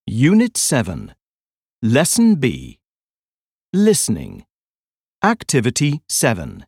Unit 7. Lesson B. Listening. Activity 7.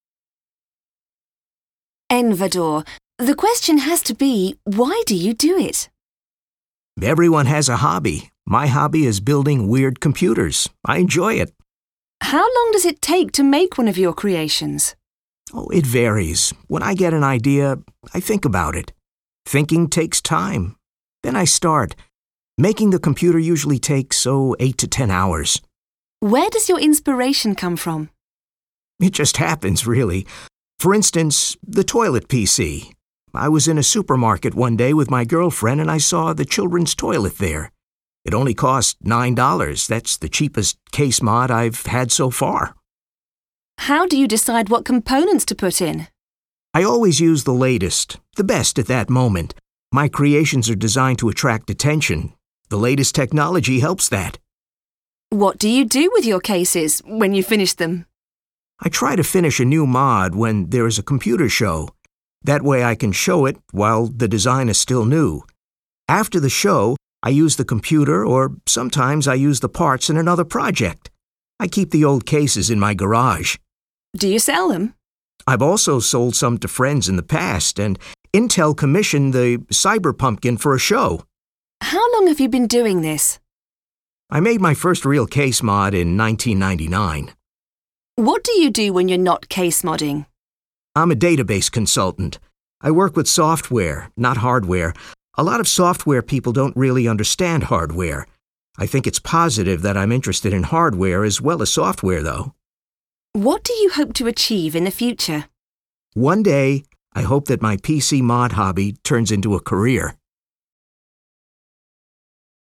Envador, the question has to be, why do you do it? Everyone has a hobby. My hobby is building weird computers. I enjoy it. How long does it take to make one of your creations? Oh, it varies. When I get an idea, I think about it. Thinking takes time. Then I start. Making the computer usually takes, 8 to 10 hours. Where does your inspiration come from? It just happens, really. For instance, the toilet PC. I was in a supermarket one day with my girlfriend and I saw the children's toilet there. It only cost $9. That's the cheapest case mod I've had so far. How do you decide what components to put in? I always use the latest, the best at that moment. My creations are designed to attract attention. The latest technology helps that. What do you do with your cases when you finish them? I try to finish a new mod when there is a computer show. That way I can show it while the design is still new. After the show, I use the computer or sometimes I use the parts in another project. I keep the old cases in my garage. Do you sell them? I've also sold some to friends in the past, and Intel commissioned the Cyberpumpkin for a show. How long have you been doing this? I made my first real case mod in 1999. What do you do when you're not case modding? I'm a database consultant. I work with software, not hardware. A lot of software people don't really understand hardware. I think it's positive that I'm interested in hardware as well as software, though. What do you hope to achieve in the future? One day, I hope that my PC mod hobby turns into a career.